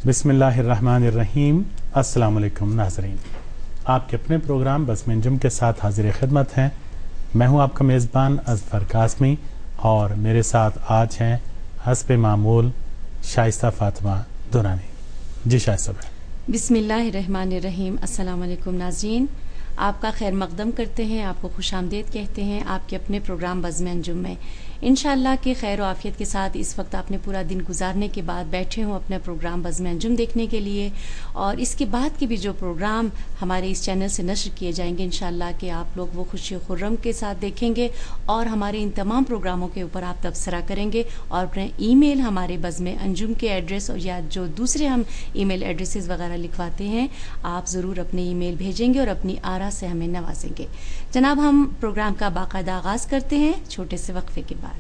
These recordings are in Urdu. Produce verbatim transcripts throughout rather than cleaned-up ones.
بسم اللہ الرحمن الرحیم. السلام علیکم ناظرین, آپ کے اپنے پروگرام بزم انجم کے ساتھ حاضر خدمت ہیں. میں ہوں آپ کا میزبان اظفر قاسمی اور میرے ساتھ آج ہیں حسب معمول شائستہ فاطمہ دورانی. جی شائستہ بھائی. بسم اللہ الرحمن الرحیم. السلام علیکم ناظرین, آپ کا خیر مقدم کرتے ہیں, آپ کو خوش آمدید کہتے ہیں آپ کے اپنے پروگرام بزم انجم میں. انشاءاللہ کہ خیر و عافیت کے ساتھ اس وقت آپ نے پورا دن گزارنے کے بعد بیٹھے ہوں اپنا پروگرام بزم انجم دیکھنے کے لیے, اور اس کے بعد کے بھی جو پروگرام ہمارے اس چینل سے نشر کیے جائیں گے انشاءاللہ کہ آپ لوگ وہ خوشی خرم کے ساتھ دیکھیں گے اور ہمارے ان تمام پروگراموں کے اوپر آپ تبصرہ کریں گے, اور اپنے ای میل ہمارے بزم انجم کے ایڈریس اور یا جو دوسرے ہم ای میل ایڈریسز وغیرہ لکھواتے ہیں آپ ضرور اپنے ای میل بھیجیں گے اور اپنی آرا سے ہمیں نوازیں گے. جناب, ہم پروگرام کا باقاعدہ آغاز کرتے ہیں چھوٹے سے وقفے کے بعد.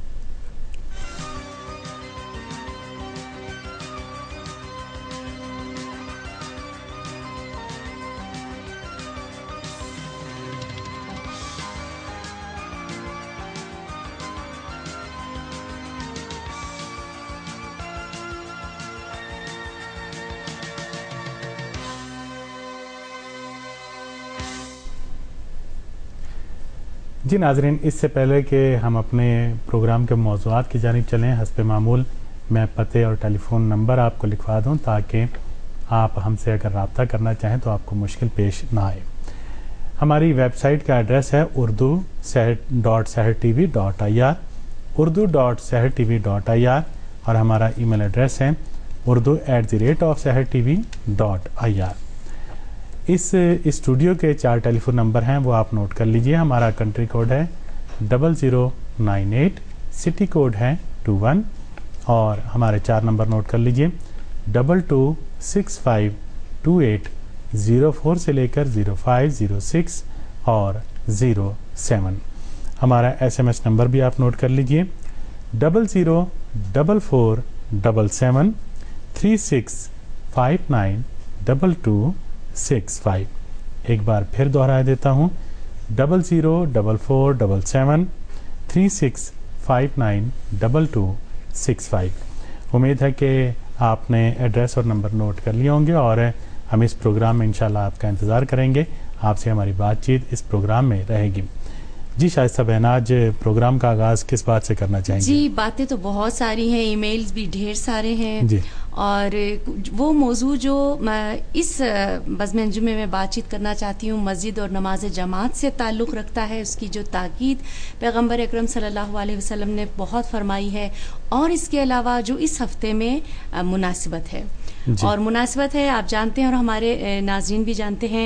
جی ناظرین, اس سے پہلے کہ ہم اپنے پروگرام کے موضوعات کی جانب چلیں, حسب معمول میں پتے اور ٹیلی فون نمبر آپ کو لکھوا دوں تاکہ آپ ہم سے اگر رابطہ کرنا چاہیں تو آپ کو مشکل پیش نہ آئے. ہماری ویب سائٹ کا ایڈریس ہے Urdu dot Sahar T V dot I R, Urdu dot Sahar T V dot I R, اور ہمارا ای میل ایڈریس ہے Urdu at the rate of Sahar T V dot I R. اس اسٹوڈیو کے چار ٹیلی فون نمبر ہیں وہ آپ نوٹ کر لیجئے. ہمارا کنٹری کوڈ ہے double zero nine eight, city code ہے ٹو ون, اور ہمارے چار نمبر نوٹ کر لیجئے double two six five two eight zero four سے لے کر زیرو فائیو زیرو سکس اور زیرو سیون. ہمارا ایس ایم ایس نمبر بھی آپ نوٹ کر لیجئے double zero double four double seven three six five nine double two six five. ایک بار پھر دہرا دیتا ہوں double zero double four double seven three six five nine double two six five. امید ہے کہ آپ نے ایڈریس اور نمبر نوٹ کر لیے ہوں گے اور ہم اس پروگرام میں انشاءاللہ آپ کا انتظار کریں گے. آپ سے ہماری بات چیت اس پروگرام میں رہے گی. جی شائستہ بہن, آج پروگرام کا آغاز کس بات سے کرنا چاہیں گے؟ جی باتیں تو بہت ساری ہیں, ای میلز بھی ڈھیر سارے ہیں جی, اور وہ موضوع جو اس بزم انجم میں میں بات چیت کرنا چاہتی ہوں مسجد اور نماز جماعت سے تعلق رکھتا ہے. اس کی جو تاکید پیغمبر اکرم صلی اللہ علیہ وسلم نے بہت فرمائی ہے, اور اس کے علاوہ جو اس ہفتے میں مناسبت ہے جی. اور مناسبت ہے آپ جانتے ہیں اور ہمارے ناظرین بھی جانتے ہیں,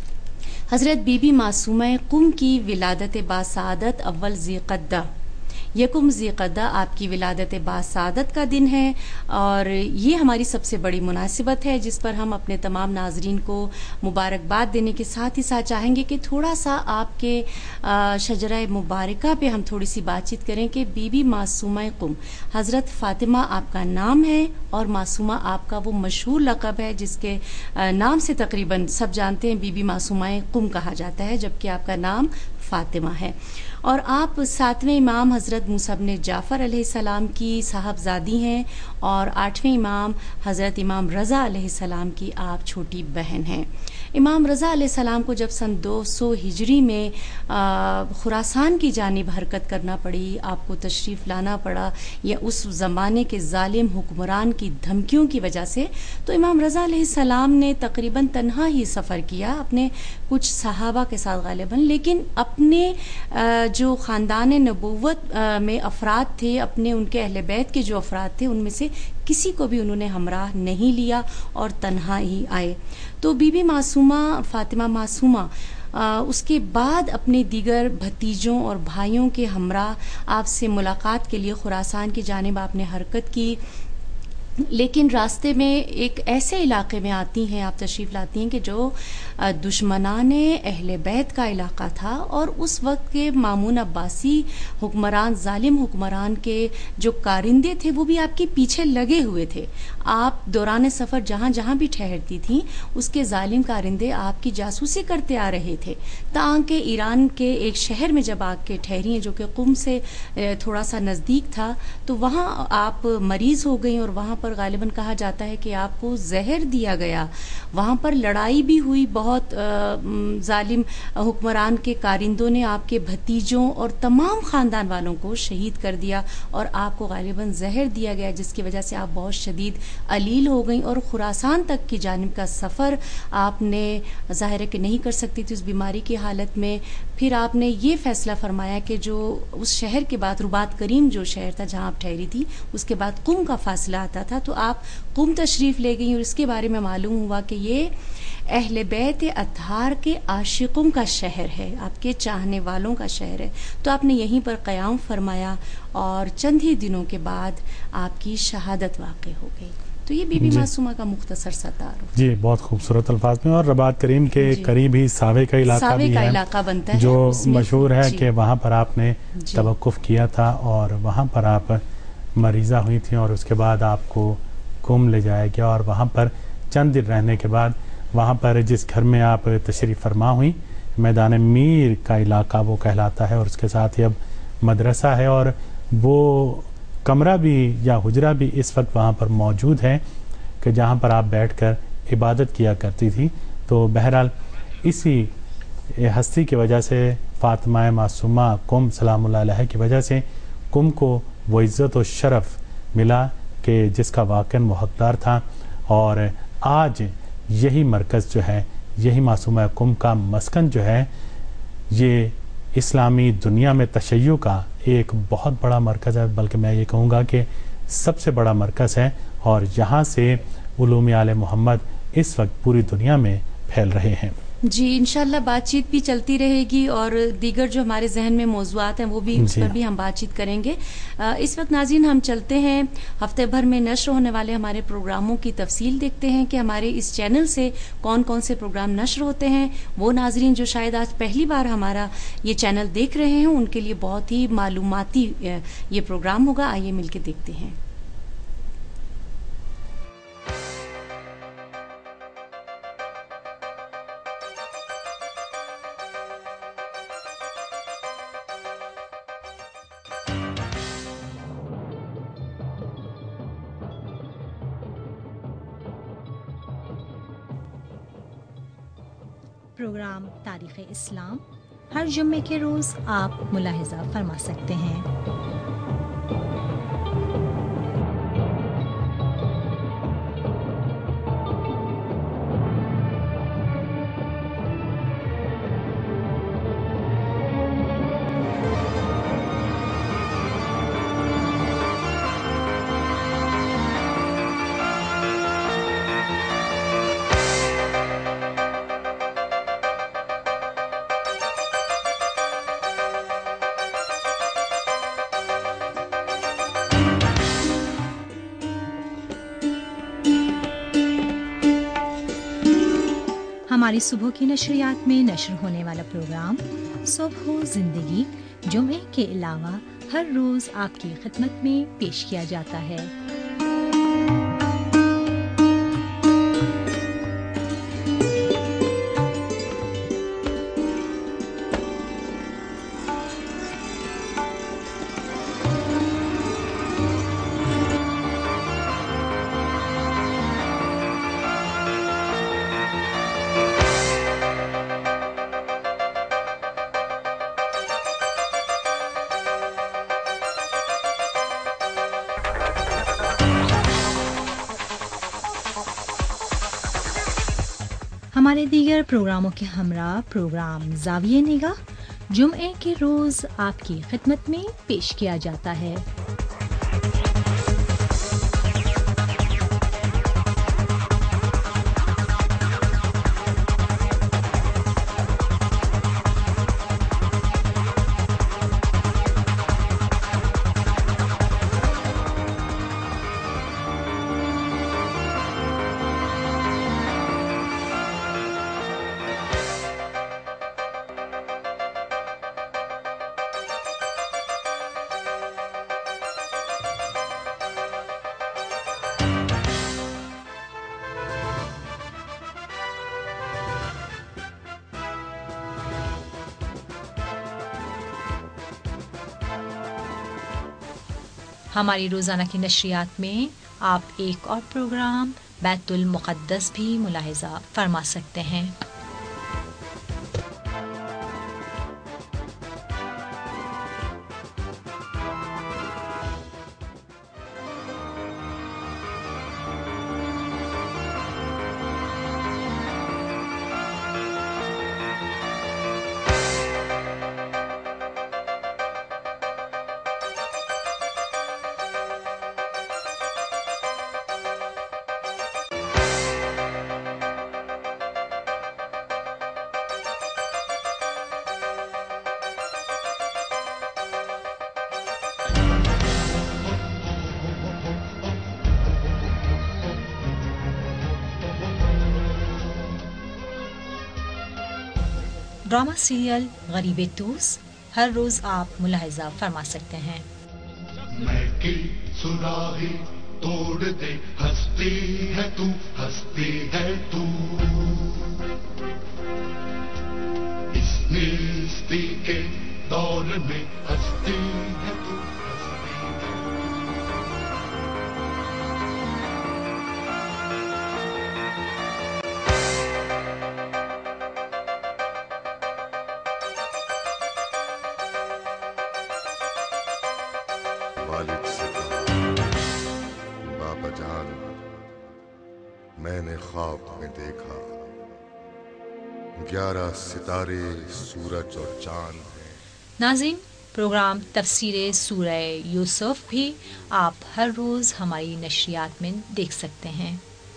حضرت بی بی معصومہ قم کی ولادت باسعادت اول ذی قعدہ, یکم ذی قعدہ آپ کی ولادت باسعادت کا دن ہے, اور یہ ہماری سب سے بڑی مناسبت ہے جس پر ہم اپنے تمام ناظرین کو مبارکباد دینے کے ساتھ ہی ساتھ چاہیں گے کہ تھوڑا سا آپ کے شجرہ مبارکہ پہ ہم تھوڑی سی بات چیت کریں کہ بی بی معصومہ قم, حضرت فاطمہ آپ کا نام ہے اور معصومہ آپ کا وہ مشہور لقب ہے جس کے نام سے تقریباً سب جانتے ہیں بی بی معصومہ قم کہا جاتا ہے, جبکہ آپ کا نام فاطمہ ہے. اور آپ ساتویں امام حضرت موسیٰ بن جعفر علیہ السلام کی صاحبزادی ہیں, اور آٹھویں امام حضرت امام رضا علیہ السلام کی آپ چھوٹی بہن ہیں. امام رضا علیہ السلام کو جب سن دو سو ہجری میں خراسان کی جانب حرکت کرنا پڑی, آپ کو تشریف لانا پڑا یا اس زمانے کے ظالم حکمران کی دھمکیوں کی وجہ سے, تو امام رضا علیہ السلام نے تقریباً تنہا ہی سفر کیا اپنے کچھ صحابہ کے ساتھ غالباً, لیکن اپنے جو خاندان نبوت میں افراد تھے, اپنے ان کے اہل بیت کے جو افراد تھے, ان میں سے کسی کو بھی انہوں نے ہمراہ نہیں لیا اور تنہا ہی آئے. تو بی بی معصومہ فاطمہ معصومہ اس کے بعد اپنے دیگر بھتیجوں اور بھائیوں کے ہمراہ آپ سے ملاقات کے لیے خراسان کی جانب آپ نے حرکت کی, لیکن راستے میں ایک ایسے علاقے میں آتی ہیں, آپ تشریف لاتی ہیں کہ جو دشمنان اہل بیت کا علاقہ تھا, اور اس وقت کے مامون عباسی حکمران, ظالم حکمران کے جو کارندے تھے وہ بھی آپ کے پیچھے لگے ہوئے تھے. آپ دوران سفر جہاں جہاں بھی ٹھہرتی تھیں اس کے ظالم کارندے آپ کی جاسوسی کرتے آ رہے تھے, تاکہ ایران کے ایک شہر میں جب آ کے ٹھہری ہیں جو کہ قم سے تھوڑا سا نزدیک تھا, تو وہاں آپ مریض ہو گئیں اور وہاں پر پر غالباً کہا جاتا ہے کہ آپ کو زہر دیا گیا، وہاں پر لڑائی بھی ہوئی، بہت ظالم حکمران کے کارندوں نے آپ کے بھتیجوں اور تمام خاندان والوں کو شہید کر دیا، اور آپ کو غالباً زہر دیا گیا جس کی وجہ سے آپ بہت شدید علیل ہو گئیں، اور خراسان تک کی جانب کا سفر آپ نے ظاہر ہے کہ نہیں کر سکتی تھی اس بیماری کی حالت میں۔ پھر آپ نے یہ فیصلہ فرمایا کہ جو اس شہر کے بعد رباط کریم جو شہر تھا جہاں آپ ٹھہری تھی، اس کے بعد قم کا فاصلہ آتا تھا، تو آپ قم تشریف لے گئیں، اور اس کے بارے میں معلوم ہوا کہ یہ اہل بیت اطہار کے عاشقوں کا شہر ہے، آپ کے چاہنے والوں کا شہر ہے، تو آپ نے یہیں پر قیام فرمایا، اور چند ہی دنوں کے بعد آپ کی شہادت واقع ہو گئی۔ تو یہ بی بی جی معصومہ کا مختصر سا تعارف۔ جی بہت خوبصورت الفاظ میں، اور رباط کریم کے جی قریب ہی ساوے کا علاقہ ساوے بھی کا ہے علاقہ بنتا ہے جو اس میں، مشہور ہے جی کہ وہاں پر آپ نے جی توقف کیا تھا، اور وہاں پر آپ مریضہ ہوئی تھیں، اور اس کے بعد آپ کو قم لے جایا گیا، اور وہاں پر چند دن رہنے کے بعد وہاں پر جس گھر میں آپ تشریف فرما ہوئیں، میدان میر کا علاقہ وہ کہلاتا ہے، اور اس کے ساتھ ہی اب مدرسہ ہے، اور وہ کمرہ بھی یا حجرہ بھی اس وقت وہاں پر موجود ہے کہ جہاں پر آپ بیٹھ کر عبادت کیا کرتی تھی۔ تو بہرحال اسی ہستی کی وجہ سے، فاطمہ معصومہ قم سلام اللہ علیہ کی وجہ سے قم کو وہ عزت و شرف ملا کہ جس کا واقعاً وہ حقدار تھا، اور آج یہی مرکز جو ہے، یہی معصومہ قم کا مسکن جو ہے، یہ اسلامی دنیا میں تشیع کا ایک بہت بڑا مرکز ہے، بلکہ میں یہ کہوں گا کہ سب سے بڑا مرکز ہے، اور یہاں سے علوم آل محمد اس وقت پوری دنیا میں پھیل رہے ہیں۔ جی انشاءاللہ بات چیت بھی چلتی رہے گی، اور دیگر جو ہمارے ذہن میں موضوعات ہیں وہ بھی اس جی پر بھی ہم بات چیت کریں گے۔ اس وقت ناظرین ہم چلتے ہیں ہفتے بھر میں نشر ہونے والے ہمارے پروگراموں کی تفصیل دیکھتے ہیں کہ ہمارے اس چینل سے کون کون سے پروگرام نشر ہوتے ہیں۔ وہ ناظرین جو شاید آج پہلی بار ہمارا یہ چینل دیکھ رہے ہیں ان کے لیے بہت ہی معلوماتی یہ پروگرام ہوگا، آئیے مل کے دیکھتے ہیں۔ پروگرام تاریخ اسلام ہر جمعے کے روز آپ ملاحظہ فرما سکتے ہیں۔ ہماری صبح کی نشریات میں نشر ہونے والا پروگرام صبح و زندگی جمعے کے علاوہ ہر روز آپ کی خدمت میں پیش کیا جاتا ہے۔ ہمارے دیگر پروگراموں کے ہمراہ پروگرام زاویہ نگاہ جمعے کے روز آپ کی خدمت میں پیش کیا جاتا ہے۔ ہماری روزانہ کی نشریات میں آپ ایک اور پروگرام بیت المقدس بھی ملاحظہ فرما سکتے ہیں۔ ڈرامہ سیریل غریب توس ہر روز آپ ملاحظہ فرما سکتے ہیں۔ میں کی سراہی توڑ دے، ہستی ہے تو، ہستی ہے تو، اس نیستی کے دور میں ہستی ہے تو، ہستی ہے تو۔ والد سے کہا، بابا جان، میں نے خواب میں دیکھا گیارہ ستارے، سورج اور چاند ہیں۔ ناظرین، پروگرام تفسیر سورہ یوسف بھی آپ ہر روز ہماری نشریات میں دیکھ سکتے ہیں۔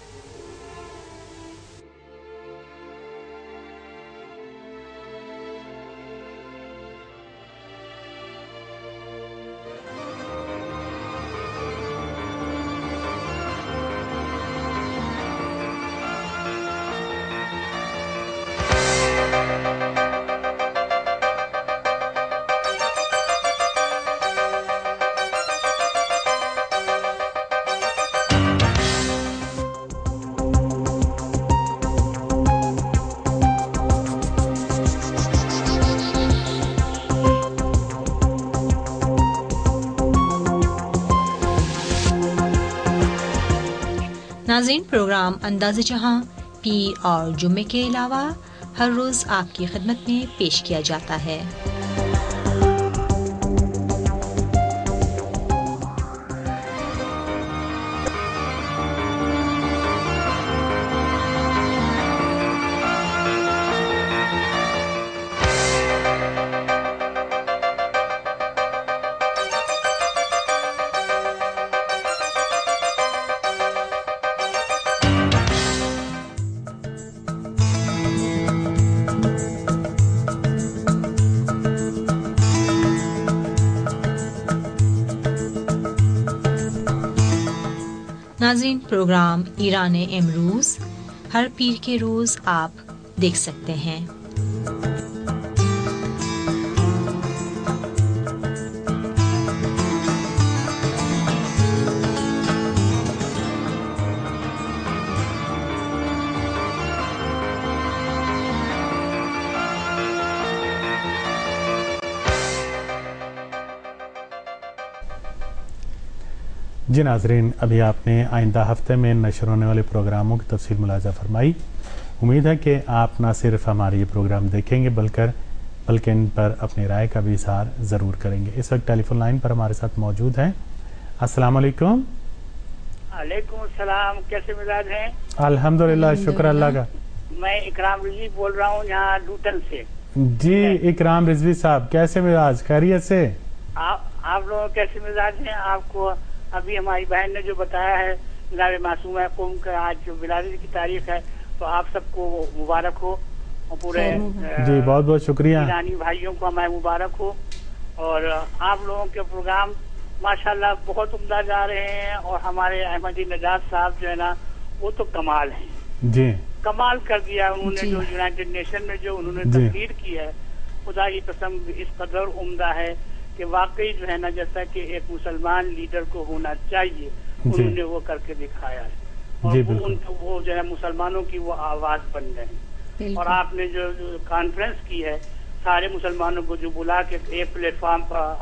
ناظرین، پروگرام انداز جہاں پیر اور جمعے کے علاوہ ہر روز آپ کی خدمت میں پیش کیا جاتا ہے۔ ناظرین، پروگرام ایران امروز ہر پیر کے روز آپ دیکھ سکتے ہیں۔ جی ناظرین، ابھی آپ نے آئندہ ہفتے میں نشر ہونے والے پروگراموں کی تفصیل ملاحظہ فرمائی۔ امید ہے کہ آپ نہ صرف ہمارے یہ پروگرام دیکھیں گے بلکہ بلکہ ان پر اپنی رائے کا بھی اظہار ضرور کریں گے۔ اس وقت ٹیلی فون لائن پر ہمارے ساتھ موجود ہیں۔ السلام علیکم۔ وعلیکم السلام، کیسے مزاج ہیں؟ الحمدللہ، شکر اللہ کا۔ میں اکرام رضوی بول رہا ہوں یہاں لوٹن سے۔ جی اکرام رضوی صاحب، کیسے مزاج؟ خیریت سے؟ آپ لوگ کیسے مزاج ہیں؟ آپ کو ابھی ہماری بہن نے جو بتایا ہے جناب معصومہ قوم کا آج جو ولادت کی تاریخ ہے، تو آپ سب کو مبارک ہو، اور پورے جی بہت بہت شکریہ ایرانی بھائیوں کو ہمیں مبارک ہو۔ اور آپ لوگوں کے پروگرام ماشاءاللہ بہت عمدہ جا رہے ہیں، اور ہمارے احمدی نجات صاحب جو ہے نا وہ تو کمال ہیں، جی کمال کر دیا انہوں نے۔ جو یونائٹڈ نیشن میں جو انہوں نے تقریر کی ہے، خدا کی قسم اس قدر عمدہ ہے کہ واقعی جو ہے نا جیسا کہ ایک مسلمان لیڈر کو ہونا چاہیے انہوں نے وہ کر کے دکھایا ہے، اور وہ ان وہ جو ہے مسلمانوں کی وہ آواز بن گئے ہیں۔ اور آپ نے جو کانفرنس کی ہے سارے مسلمانوں کو جو بلا کے ایک پلیٹ فارم پر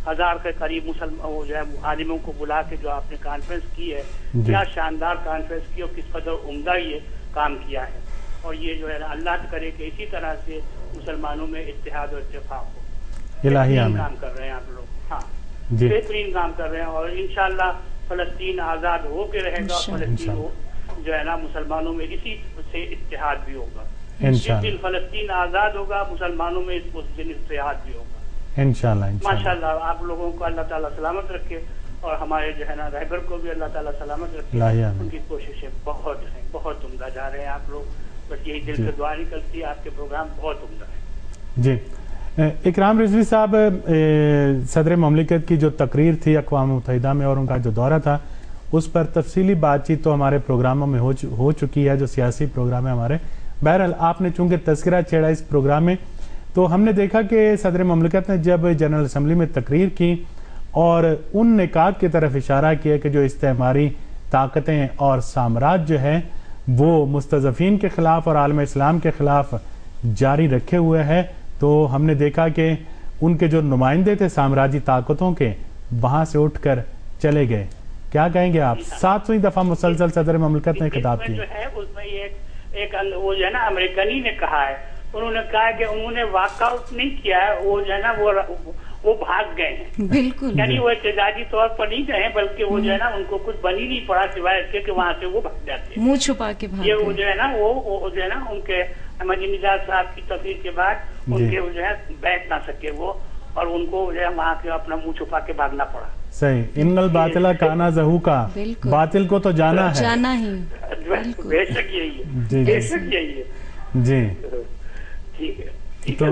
ہزار کے قریب مسلمان وہ جو ہے عالموں کو بلا کے جو آپ نے کانفرنس کی ہے، کیا شاندار کانفرنس کی اور کس قدر عمدہ یہ کام کیا ہے. اور یہ جو ہے اللہ کرے کہ اسی طرح سے مسلمانوں میں اتحاد اور اتفاق ہو. الہی آمین. کام کر رہے ہیں آپ لوگ، ہاں جی بہترین کام کر رہے ہیں. اور انشاءاللہ فلسطین آزاد ہو کے رہے گا، اور فلسطین ہو جو ہے نا مسلمانوں میں اسی سے اتحاد بھی ہوگا. جس دن فلسطین آزاد ہوگا مسلمانوں میں اس دن اتحاد بھی ہوگا انشاءاللہ. ماشاء اللہ. آپ لوگوں کو اللہ تعالیٰ سلامت رکھے اور ہمارے جو ہے نا رہبر کو بھی اللہ تعالیٰ سلامت رکھے. ان کی کوششیں بہت ہیں، بہت عمدہ جا رہے ہیں آپ لوگ. بس یہی دل سے دعا نکلتی ہے، آپ کے پروگرام بہت عمدہ ہے. جی اکرام رضوی صاحب، صدر مملکت کی جو تقریر تھی اقوام متحدہ میں اور ان کا جو دورہ تھا، اس پر تفصیلی بات چیت تو ہمارے پروگراموں میں ہو چکی ہے، جو سیاسی پروگرام ہے ہمارے. بہرحال آپ نے چونکہ تذکرہ چھیڑا اس پروگرام میں، تو ہم نے دیکھا کہ صدر مملکت نے جب جنرل اسمبلی میں تقریر کی اور ان نکات کی طرف اشارہ کیا کہ جو استعماری طاقتیں اور سامراج جو ہے وہ مستضعفین کے خلاف اور عالم اسلام کے خلاف جاری رکھے ہوئے ہے، تو ہم نے دیکھا کہ ان کے جو نمائندے تھے سامراجی طاقتوں کے، وہاں سے اٹھ کر چلے گئے. کیا کہیں گے آپ؟ ساتویں دفعہ مسلسل صدر مملکت نے خطاب کیا. جو ہے اس میں ایک ایک وہ جو ہے نا امریکنی نے کہا ہے، انہوں نے کہا کہ انہوں نے واک آؤٹ نہیں کیا ہے، وہ جو ہے نا وہ وہ بھاگ گئے ہیں. بالکل، یعنی وہ احتجاجی طور پر نہیں گئے ہیں، بلکہ وہ جو ہے نا ان کو کچھ بنی نہیں پڑا سوائے اس کے کہ وہاں سے وہ بھاگ جاتے ہیں، منہ چھپا کے بھاگ. یہ وہ جو ہے نا وہ جو ہے نا ان کے احمدی نژاد صاحب کی تقریر کے بعد ان کے جو ہے بیٹھ نہ سکے وہ، اور ان کو جو ہے وہاں کے اپنا منہ چھپا کے بھاگنا پڑا. صحیح. ان الباطل کانا زہوقا، باطل کو تو جانا ہے، جانا ہی. بے شک یہی ہے، بے شک یہی ہے. جی ٹھیک ہے. تو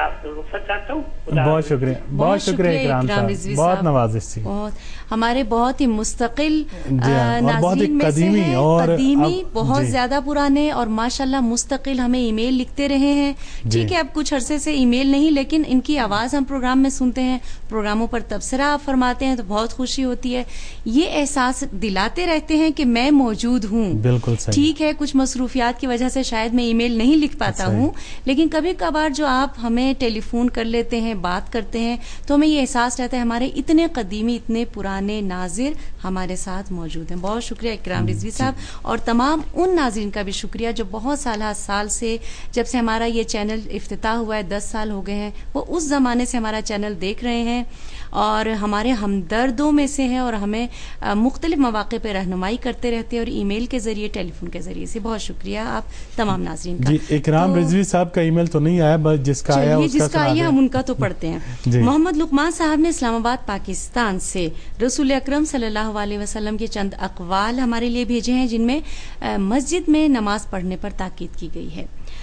بہت شکریہ، بہت شکریہ اکرام صاحب، بہت نوازش تھی. ہمارے بہت ہی مستقل ناظرین میں سے ہیں، قدیمی، بہت زیادہ پرانے، اور ماشاءاللہ مستقل ہمیں ای میل لکھتے رہے ہیں. ٹھیک ہے، اب کچھ عرصے سے ای میل نہیں، لیکن ان کی آواز ہم پروگرام میں سنتے ہیں، پروگراموں پر تبصرہ آپ فرماتے ہیں تو بہت خوشی ہوتی ہے. یہ احساس دلاتے رہتے ہیں کہ میں موجود ہوں. بالکل صحیح. ٹھیک ہے، کچھ مصروفیات کی وجہ سے شاید میں ای میل نہیں لکھ پاتا ہوں، لیکن کبھی کبھار جو آپ ہمیں ٹیلی فون کر لیتے ہیں، بات کرتے ہیں، تو ہمیں یہ احساس رہتا ہے ہمارے اتنے قدیمی، اتنے پرانے ناظر ہمارے ساتھ موجود ہیں. بہت شکریہ اکرام رضوی صاحب، اور تمام ان ناظرین کا بھی شکریہ جو بہت سالہ سال سے، جب سے ہمارا یہ چینل افتتاح ہوا ہے، دس سال ہو گئے ہیں، وہ اس زمانے سے ہمارا چینل دیکھ رہے ہیں اور ہمارے ہمدردوں میں سے ہیں، اور ہمیں مختلف مواقع پہ رہنمائی کرتے رہتے ہیں، اور ای میل کے ذریعے، ٹیلی فون کے ذریعے سے. بہت شکریہ آپ تمام ناظرین کا. جی اکرام رضوی صاحب کا ای میل تو نہیں آیا، بس جس کا آیا اس کا جس کا آیا ہم ان کا تو پڑھتے ہیں. محمد لقمان صاحب نے اسلام آباد پاکستان سے رسول اکرم صلی اللہ علیہ وسلم کے چند اقوال ہمارے لیے بھیجے ہیں، جن میں مسجد میں نماز پڑھنے پر تاکید کی گئی ہے.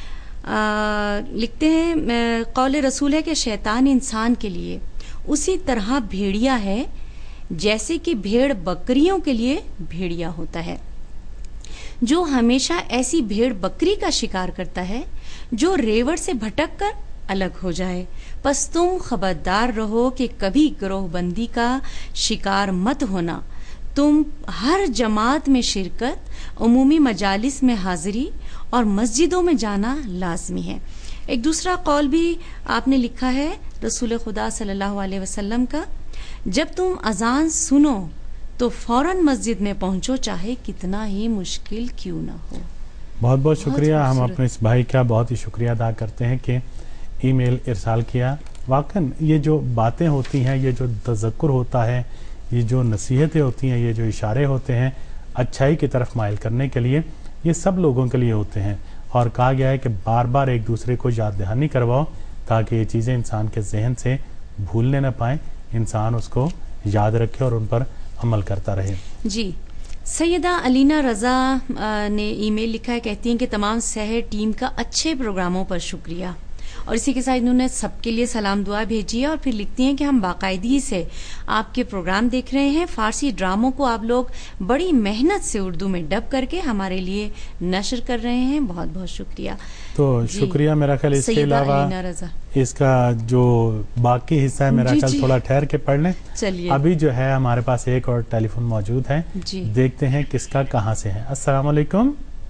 لکھتے ہیں، قول رسول ہے کہ شیطان انسان کے لیے اسی طرح بھیڑیا ہے جیسے کہ بھیڑ بکریوں کے لیے بھیڑیا ہوتا ہے. جو ہمیشہ ایسی بھیڑ بکری کا شکار کرتا ہے جو ریوڑ سے بھٹک کر الگ ہو جائے. پس تم خبردار رہو کہ کبھی گروہ بندی کا شکار مت ہونا. تم ہر جماعت میں شرکت، عمومی مجالس میں حاضری اور مسجدوں میں جانا لازمی ہے. ایک دوسرا قول بھی آپ نے لکھا ہے رسول خدا صلی اللہ علیہ وسلم کا، جب تم اذان سنو تو فوراً مسجد میں پہنچو، چاہے کتنا ہی مشکل کیوں نہ ہو. بہت بہت شکریہ. ہم اپنے اس بھائی کا بہت ہی شکریہ ادا کرتے ہیں کہ ای میل ارسال کیا. واقعاً یہ جو باتیں ہوتی ہیں، یہ جو تذکر ہوتا ہے، یہ جو نصیحتیں ہوتی ہیں، یہ جو اشارے ہوتے ہیں اچھائی کی طرف مائل کرنے کے لیے، یہ سب لوگوں کے لیے ہوتے ہیں. اور کہا گیا ہے کہ بار بار ایک دوسرے کو یاد دہانی کرواؤ تاکہ یہ چیزیں انسان کے ذہن سے بھولنے نہ پائیں، انسان اس کو یاد رکھے اور ان پر عمل کرتا رہے. جی سیدہ علینا رضا نے ای میل لکھا ہے، کہتی ہیں کہ تمام سحر ٹیم کا اچھے پروگراموں پر شکریہ، اور اسی کے ساتھ انہوں نے سب کے لیے سلام دعا بھیجی ہے، اور پھر لکھتی ہیں کہ ہم باقاعدگی سے آپ کے پروگرام دیکھ رہے ہیں. فارسی ڈراموں کو آپ لوگ بڑی محنت سے اردو میں ڈب کر کے ہمارے لیے نشر کر رہے ہیں. بہت بہت شکریہ. تو شکریہ. میرا خیال اس کے علاوہ اس کا جو باقی حصہ ہے میرا خیال تھوڑا ٹھہر کے پڑھ لیں. چلیے ابھی جو ہے ہمارے پاس ایک اور ٹیلی فون موجود ہے، دیکھتے ہیں کس کا کہاں سے ہے. السلام علیکم.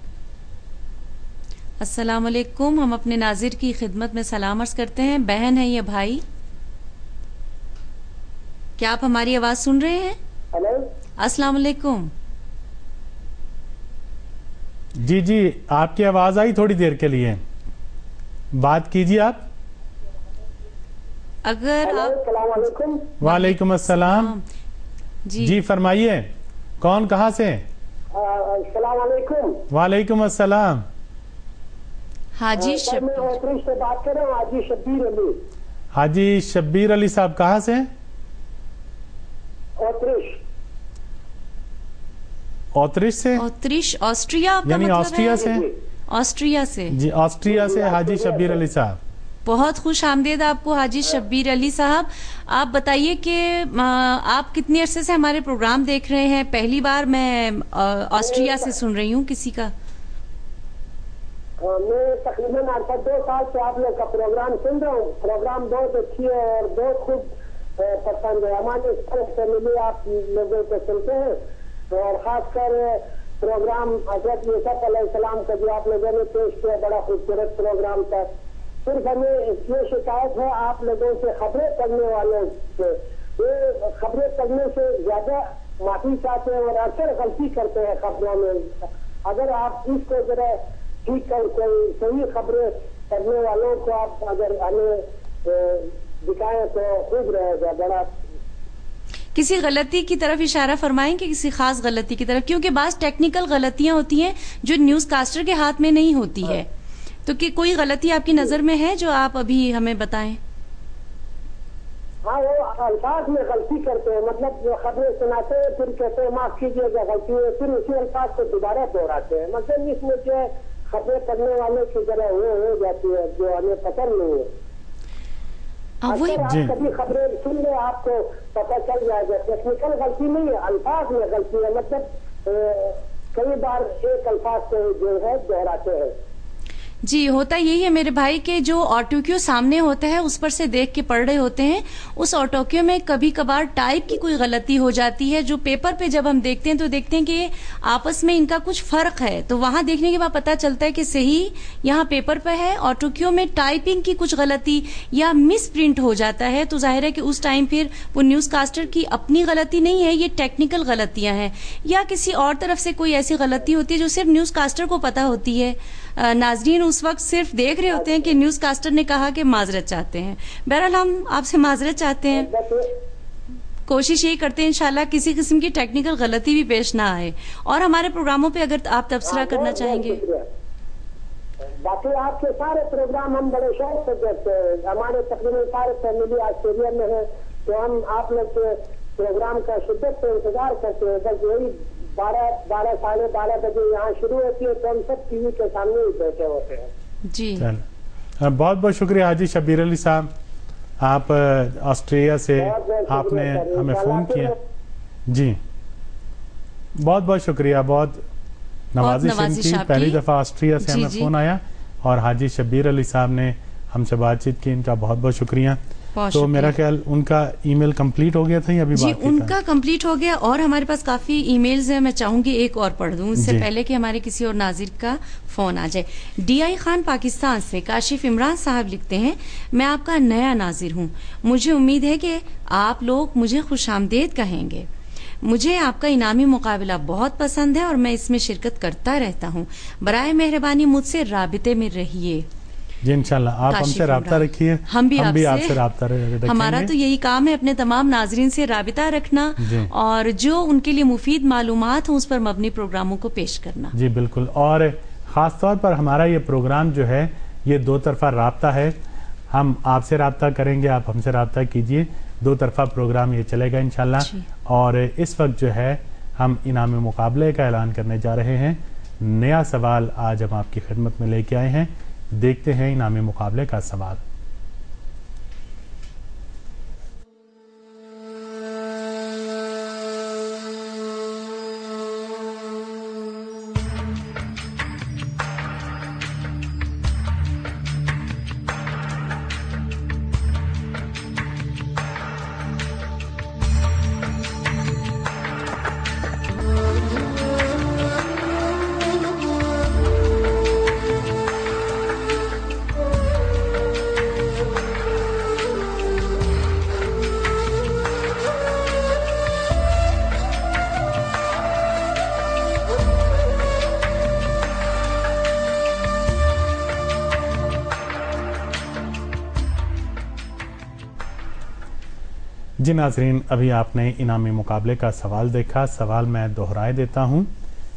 السلام علیکم. ہم اپنے ناظر کی خدمت میں سلام عرض کرتے ہیں. بہن ہے یا بھائی؟ کیا آپ ہماری آواز سن رہے ہیں؟ ہلو السلام علیکم. جی جی آپ کی آواز آئی تھوڑی دیر کے لیے, بات کیجیے آپ. اگر آپ السلام علیکم. وعلیکم السلام. جی جی فرمائیے, کون کہاں سے؟ السلام علیکم. وعلیکم السلام. حاجی سر میں شبیر. اوترش سے بات کر رہا ہوں, حاجی شبیر علی. حاجی شبیر علی صاحب کہاں سے؟ اوترش. اوترش سے, اوترش آسٹریا آپ کا یعنی مطلب آسٹریا ہے؟ سے. آسٹریا سے. جی آسٹریا سے حاجی شبیر علی صاحب. بہت خوش آمدید آپ کو حاجی شبیر علی صاحب. آپ بتائیے کہ آپ کتنے عرصے سے ہمارے پروگرام دیکھ رہے ہیں؟ پہلی بار میں آسٹریا سے سن رہی ہوں کسی کا. میں تقریباً دو سال سے آپ لوگ کا پروگرام سن رہا ہوں. پروگرام بہت اچھی ہے اور بہت خوب پسند ہے. ہمارے فیملی آپ لوگوں کو سنتے ہیں اور خاص کر پروگرام حضرت یوسف علیہ السلام کا جو آپ لوگوں نے پیش کیا, بڑا خوبصورت پروگرام تھا. صرف ہمیں یہ شکایت ہے آپ لوگوں سے خبریں پڑھنے والوں سے, یہ خبریں پڑھنے سے زیادہ معافی چاہتے ہیں اور اکثر غلطی کرتے ہیں خبروں میں. اگر آپ اس کو ذرا ٹھیک کر کوئی صحیح خبریں پڑھنے والوں کو آپ اگر ہمیں دکھائیں تو خوب رہے گا. بڑا کسی غلطی کی طرف اشارہ فرمائیں کہ کسی خاص غلطی کی طرف, کیونکہ بعض ٹیکنیکل غلطیاں ہوتی ہیں جو نیوز کاسٹر کے ہاتھ میں نہیں ہوتی ہے. تو کہ کوئی غلطی آپ کی نظر میں ہے جو آپ ابھی ہمیں بتائیں؟ ہاں, وہ الفاظ میں غلطی کرتے ہیں. مطلب خبریں سناتے ہیں پھر کہتے ہیں معاف کیجیے گا غلطی ہے, پھر اسی الفاظ کو دوبارہ دہراتے ہیں. مطلب اس میں جو ہے خبریں پڑھنے والوں کی طرح وہ ہو جاتی ہے جو ہمیں پتہ نہیں ہے. اگر آپ کبھی خبریں سن لیں آپ کو پتہ چل جائے گا. ٹیکنیکل غلطی نہیں ہے, الفاظ میں غلطی ہے. مطلب کئی بار ایک الفاظ کو جو ہے دہراتے ہیں. جی ہوتا یہی ہے میرے بھائی کہ جو آٹوکیو سامنے ہوتا ہے اس پر سے دیکھ کے پڑھ رہے ہوتے ہیں, اس آٹوکیو میں کبھی کبھار ٹائپ کی کوئی غلطی ہو جاتی ہے جو پیپر پہ جب ہم دیکھتے ہیں تو دیکھتے ہیں کہ آپس میں ان کا کچھ فرق ہے, تو وہاں دیکھنے کے بعد پتہ چلتا ہے کہ صحیح یہاں پیپر پہ ہے, آٹوکیو میں ٹائپنگ کی کچھ غلطی یا مس پرنٹ ہو جاتا ہے. تو ظاہر ہے کہ اس ٹائم پھر وہ نیوز کاسٹر کی اپنی غلطی نہیں ہے, یہ ٹیکنیکل غلطیاں ہیں یا کسی اور طرف سے کوئی ایسی غلطی ہوتی ہے جو صرف نیوز کاسٹر کو پتہ ہوتی ہے. ناظرین اس وقت صرف دیکھ رہے ہوتے ہیں کہ نیوز کاسٹر نے کہا کہ معذرت چاہتے ہیں. بہرحال ہم آپ سے معذرت چاہتے ہیں, کوشش یہی کرتے ہیں انشاءاللہ کسی قسم کی ٹیکنیکل غلطی بھی پیش نہ آئے. اور ہمارے پروگراموں پہ اگر آپ تبصرہ کرنا چاہیں گے. باقی آپ کے سارے پروگرام ہم بڑے شوق سے دیکھتے ہیں. ہمارے تقریباً سارے فیملی آسٹریلیا میں ہے تو ہم آپ لوگ کے پروگرام کا شدت سے انتظار کرتے ہیں. بس یہی بارہ بارہ ساڑھے بارہ بجے یہاں شروع ہوتی ہے تو ہم سب ٹی وی کے سامنے ہی بیٹھے ہوتے ہیں. جی بہت بہت شکریہ حاجی شبیر علی صاحب, آپ آسٹریلیا سے آپ نے ہمیں فون کیا. جی بہت بہت شکریہ, بہت نوازش ان کی. پہلی دفعہ آسٹریلیا سے ہمیں فون آیا اور حاجی شبیر علی صاحب نے ہم سے بات چیت کی, ان کا بہت بہت شکریہ. تو میرا خیال ان کا ای میل کمپلیٹ ہو گیا تھا, ابھی جی ان کا کمپلیٹ ہو گیا اور ہمارے پاس کافی ای میلز ہیں. میں چاہوں گی ایک اور پڑھ دوں اس سے پہلے کہ ہمارے کسی اور ناظر کا فون آ جائے. ڈی آئی خان پاکستان سے کاشف عمران صاحب لکھتے ہیں, میں آپ کا نیا ناظر ہوں. مجھے امید ہے کہ آپ لوگ مجھے خوش آمدید کہیں گے. مجھے آپ کا انعامی مقابلہ بہت پسند ہے اور میں اس میں شرکت کرتا رہتا ہوں. برائے مہربانی مجھ سے رابطے میں رہیے. جی انشاءاللہ آپ ہم سے رابطہ رکھیے, ہم بھی, ہم بھی آپ سے, سے رابطہ رکھیں. ہمارا تو یہی کام ہے اپنے تمام ناظرین سے رابطہ رکھنا اور جو ان کے لیے مفید معلومات ہوں اس پر مبنی پروگراموں کو پیش کرنا. جی بالکل, اور خاص طور پر ہمارا یہ پروگرام جو ہے یہ دو طرفہ رابطہ ہے. ہم آپ سے رابطہ کریں گے, آپ ہم سے رابطہ کیجئے, دو طرفہ پروگرام یہ چلے گا انشاءاللہ. اور اس وقت جو ہے ہم انعامی مقابلے کا اعلان کرنے جا رہے ہیں. نیا سوال آج ہم آپ کی خدمت میں لے کے آئے ہیں. دیکھتے ہیں انعامی مقابلے کا سوال. جی ناظرین، ابھی آپ نے انعامی مقابلے کا سوال دیکھا. سوال میں دہرائے دیتا ہوں.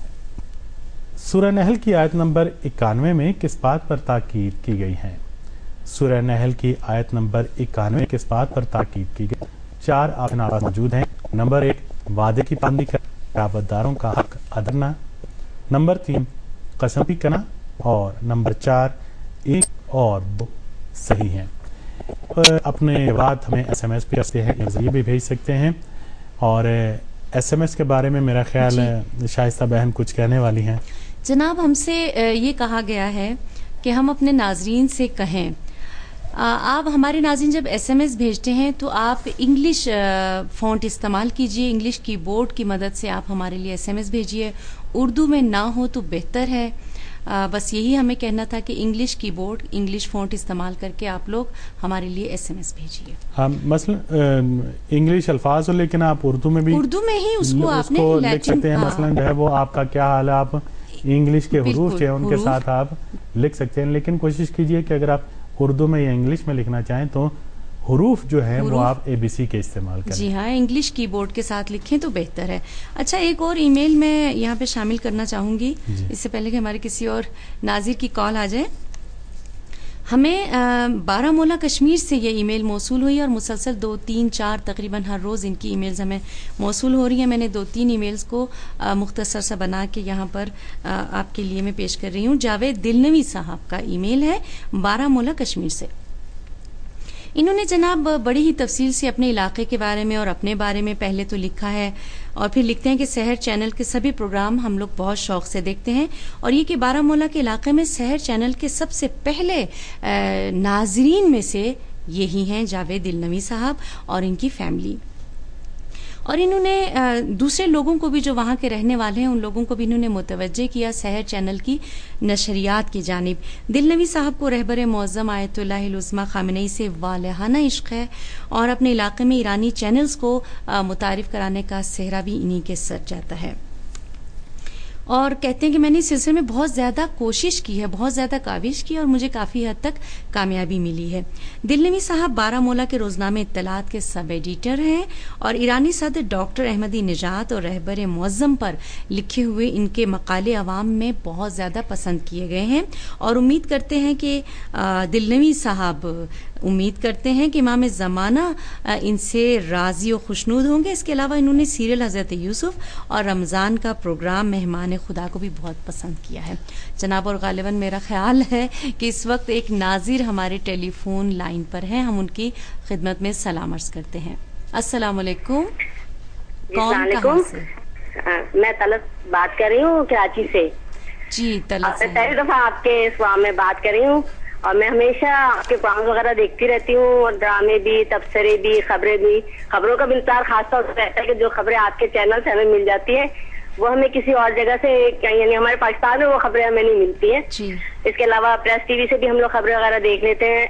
سورہ نحل کی آیت نمبر اکانوے میں کس بات پر تاکید کی گئی ہے؟ سورہ نحل کی آیت نمبر اکانوے کس بات پر تاکید کی گئی؟ چار آپشن آپ موجود ہیں. نمبر ایک، وعدے کی پابندی کرنا، قرابت داروں کا حق ادا کرنا. نمبر تین، قسم کرنا. اور نمبر چار، ایک اور دو صحیح ہیں. اپنے بات ہمیں ایس ایم ایس پہ رکھتے ہیں، ذریعے بھی بھیج سکتے ہیں. اور ایس ایم ایس کے بارے میں میرا خیال ہے شائستہ بہن کچھ کہنے والی ہیں. جناب، ہم سے یہ کہا گیا ہے کہ ہم اپنے ناظرین سے کہیں، آپ ہمارے ناظرین جب ایس ایم ایس بھیجتے ہیں تو آپ انگلش فونٹ استعمال کیجئے، انگلش کی بورڈ کی مدد سے آپ ہمارے لیے ایس ایم ایس بھیجیے. اردو میں نہ ہو تو بہتر ہے. بس یہی ہمیں کہنا تھا کہ انگلش کی بورڈ، انگلش فونٹ استعمال کر کے آپ لوگ ہمارے لیے ایس ایم ایس بھیجیے. ہاں، مثلا انگلش الفاظ ہو لیکن آپ اردو میں بھی اردو میں ہی اس کو آپ نے لکھ سکتے ہیں. مثلا جو ہے وہ آپ کا کیا حال ہے، آپ انگلش کے حروف جو ہے ان کے ساتھ آپ لکھ سکتے ہیں. لیکن کوشش کیجئے کہ اگر آپ اردو میں یا انگلش میں لکھنا چاہیں تو حروف جو ہے وہ آپ اے بی سی کے استعمال کریں. جی ہاں، انگلش کی بورڈ کے ساتھ لکھیں تو بہتر ہے. اچھا، ایک اور ای میل میں یہاں پہ شامل کرنا چاہوں گی اس سے پہلے کہ ہمارے کسی اور ناظر کی کال آ جائے. ہمیں بارہ مولا کشمیر سے یہ ای میل موصول ہوئی اور مسلسل دو تین چار تقریباً ہر روز ان کی ای میلز ہمیں موصول ہو رہی ہیں. میں نے دو تین ای میلز کو مختصر سا بنا کے یہاں پر آپ کے لیے میں پیش کر رہی ہوں. جاوید دلنوی صاحب کا ای میل ہے بارہ مولا کشمیر سے. انہوں نے جناب بڑی ہی تفصیل سے اپنے علاقے کے بارے میں اور اپنے بارے میں پہلے تو لکھا ہے، اور پھر لکھتے ہیں کہ سحر چینل کے سبھی پروگرام ہم لوگ بہت شوق سے دیکھتے ہیں، اور یہ کہ بارہ مولا کے علاقے میں سحر چینل کے سب سے پہلے ناظرین میں سے یہی ہیں جاوید دلنوی صاحب اور ان کی فیملی. اور انہوں نے دوسرے لوگوں کو بھی جو وہاں کے رہنے والے ہیں ان لوگوں کو بھی انہوں نے متوجہ کیا سحر چینل کی نشریات کی جانب. دلنوی صاحب کو رہبر معظم آیت اللہ العظمیٰ خامنئی سے والہانہ عشق ہے، اور اپنے علاقے میں ایرانی چینلز کو متعارف کرانے کا سہرا بھی انہی کے سر جاتا ہے. اور کہتے ہیں کہ میں نے اس سلسلے میں بہت زیادہ کوشش کی ہے، بہت زیادہ کاوش کی، اور مجھے کافی حد تک کامیابی ملی ہے. دلنوی صاحب بارہ مولا کے روزنامے اطلاعات کے سب ایڈیٹر ہیں، اور ایرانی صدر ڈاکٹر احمدی نژاد اور رہبر معظم پر لکھے ہوئے ان کے مقالے عوام میں بہت زیادہ پسند کیے گئے ہیں. اور امید کرتے ہیں کہ دلنوی صاحب امید کرتے ہیں کہ امام زمانہ ان سے راضی و خوشنود ہوں گے. اس کے علاوہ انہوں نے سیریل حضرت یوسف اور رمضان کا پروگرام مہمان خدا کو بھی بہت پسند کیا ہے جناب. اور غالباً میرا خیال ہے کہ اس وقت ایک ناظر ہمارے ٹیلی فون لائن پر ہیں، ہم ان کی خدمت میں سلام عرض کرتے ہیں. السلام علیکم. کون کہاں سے؟ میں طلعت بات کر رہی ہوں کراچی سے. جی طلعت سے پہلی دفعہ آپ کے اس پروگرام میں بات کر رہی ہوں، اور میں ہمیشہ آپ کے پروگرام وغیرہ دیکھتی رہتی ہوں، اور ڈرامے بھی، تبصرے بھی، خبریں بھی. خبروں کا بھی انتظار خاص طور سے رہتا ہے کہ جو خبریں آپ کے چینل سے ہمیں مل جاتی ہیں وہ ہمیں کسی اور جگہ سے، یعنی ہمارے پاکستان میں وہ خبریں ہمیں نہیں ملتی ہیں. اس کے علاوہ پریس ٹی وی سے بھی ہم لوگ خبریں وغیرہ دیکھ لیتے ہیں.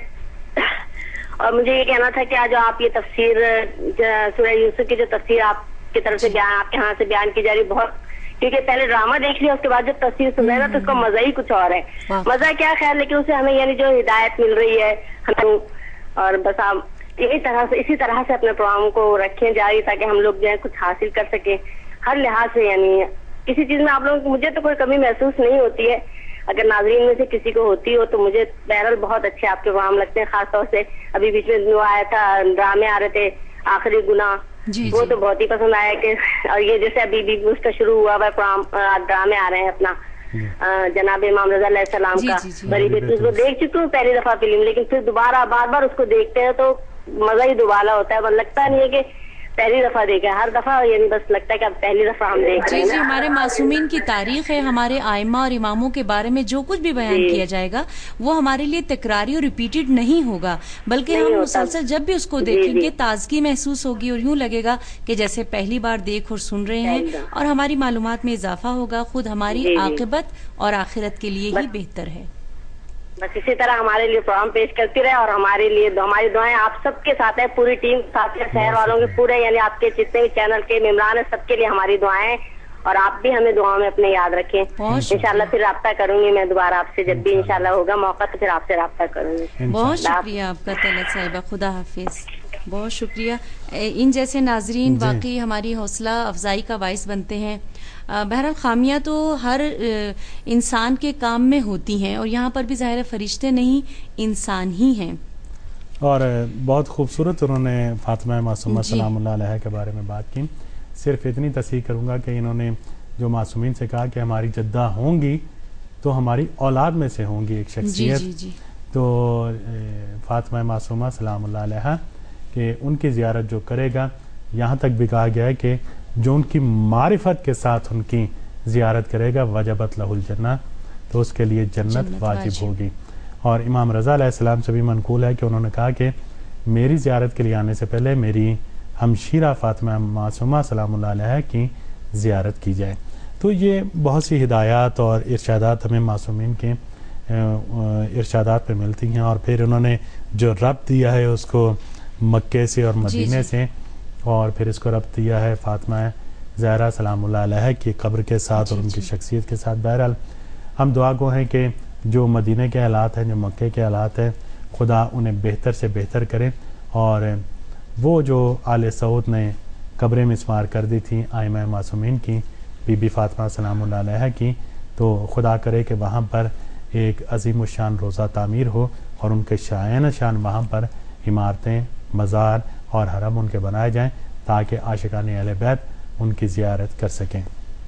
اور مجھے یہ کہنا تھا کہ آج آپ یہ تفسیر سورہ یوسف کی جو تفسیر آپ کی طرف سے بیان، آپ کے ہاں سے بیان کی جا رہی، بہت، کیونکہ پہلے ڈرامہ دیکھ لیا اس کے بعد جب تفسیر سن رہے نا تو اس کا مزہ ہی کچھ اور ہے. مزہ کیا خیر، لیکن اسے ہمیں یعنی جو ہدایت مل رہی ہے ہمیں، اور بس آپ یہی طرح سے اسی طرح سے اپنے پروگرام کو رکھیں جاری تاکہ ہم لوگ جو ہے کچھ حاصل کر سکیں ہر لحاظ سے. یعنی کسی چیز میں آپ لوگوں کو، مجھے تو کوئی کمی محسوس نہیں ہوتی ہے، اگر ناظرین میں سے کسی کو ہوتی ہو تو مجھے بہرحال بہت اچھے آپ کے پروگرام لگتے ہیں. خاص طور سے ابھی بیچ میں جو آیا تھا ڈرامے آ رہے تھے آخری گناہ، جی وہ جی. تو بہت ہی پسند آیا کہ، اور یہ جیسے ابھی بھی اس کا شروع ہوا ہوا پروگرام ڈرامے آ رہے ہیں اپنا جناب امام رضا علیہ السلام کا بری بیت، اس کو دیکھ چکی ہوں پہلی دفعہ فلم، لیکن پھر دوبارہ بار بار اس کو دیکھتے ہیں تو مزہ ہی دوبالا ہوتا ہے. لگتا نہیں ہے کہ پہلی دفعہ دیکھا، ہر دفعہ یعنی بس لگتا ہے کہ اب پہلی دفعہ ہم دیکھ رہے ہیں. جی جی ہمارے معصومین کی تاریخ ہے، ہمارے ائمہ اور اماموں کے بارے میں جو کچھ بھی بیان کیا جائے گا وہ ہمارے لیے تکراری اور ریپیٹڈ نہیں ہوگا، بلکہ ہم مسلسل جب بھی اس کو دیکھیں گے تازگی محسوس ہوگی، اور یوں لگے گا کہ جیسے پہلی بار دیکھ اور سن رہے ہیں، اور ہماری معلومات میں اضافہ ہوگا. خود ہماری عاقبت اور آخرت کے لیے ہی بہتر ہے. بس اسی طرح ہمارے لیے پروگرام پیش کرتی رہے، اور ہمارے لیے ہماری دعائیں آپ سب کے ساتھ ہیں، پوری ٹیم ساتھ ہے، شہر والوں کے پورے، یعنی آپ کے جتنے بھی چینل کے ممبران ہیں سب کے لیے ہماری دعائیں، اور آپ بھی ہمیں دعاؤں میں اپنے یاد رکھیں. انشاءاللہ پھر رابطہ کروں گی میں دوبارہ آپ سے، جب بھی انشاءاللہ ہوگا موقع تو پھر آپ سے رابطہ کروں گی. بہت شکریہ آپ کا طلعت صاحبہ، خدا حافظ. بہت شکریہ. ان جیسے ناظرین جی. واقعی ہماری حوصلہ افزائی کا باعث بنتے ہیں. بہرحال خامیاں تو ہر انسان کے کام میں ہوتی ہیں، اور یہاں پر بھی ظاہر فرشتے نہیں انسان ہی ہیں. اور بہت خوبصورت انہوں نے فاطمہ معصومہ جی. سلام اللہ علیہ کے بارے میں بات کی. صرف اتنی تصحیح کروں گا کہ انہوں نے جو معصومین سے کہا کہ ہماری جدہ ہوں گی تو ہماری اولاد میں سے ہوں گی ایک شخصیت. جی جی جی. تو فاطمہ معصومہ سلام اللہ علیہ کہ ان کی زیارت جو کرے گا، یہاں تک بھی کہا گیا ہے کہ جو ان کی معرفت کے ساتھ ان کی زیارت کرے گا وجبت لہ الجنہ، تو اس کے لیے جنت, جنت واجب واجب ہوگی. اور امام رضا علیہ السلام سے بھی منقول ہے کہ انہوں نے کہا کہ میری زیارت کے لیے آنے سے پہلے میری ہمشیرہ فاطمہ معصومہ سلام اللہ علیہ کی زیارت کی جائے. تو یہ بہت سی ہدایات اور ارشادات ہمیں معصومین کے ارشادات پہ ملتی ہیں. اور پھر انہوں نے جو ربط دیا ہے اس کو مکے سے اور مدینے سے، اور پھر اس کو ربط دیا ہے فاطمہ زہرا سلام اللہ علیہ کی قبر کے ساتھ اور ان کی شخصیت کے ساتھ. بہرحال ہم دعا گو ہیں کہ جو مدینہ کے حالات ہیں، جو مکے کے حالات ہیں، خدا انہیں بہتر سے بہتر کرے. اور وہ جو آل سعود نے قبریں مسمار کر دی تھیں آئمہ معصومین کی، بی بی فاطمہ سلام اللہ علیہ کی، تو خدا کرے کہ وہاں پر ایک عظیم الشان روضہ تعمیر ہو اور ان کے شایان شان وہاں پر عمارتیں، مزار اور حرم ان کے بنائے جائیں تاکہ عاشقان اہل بیت ان کی زیارت کر سکیں.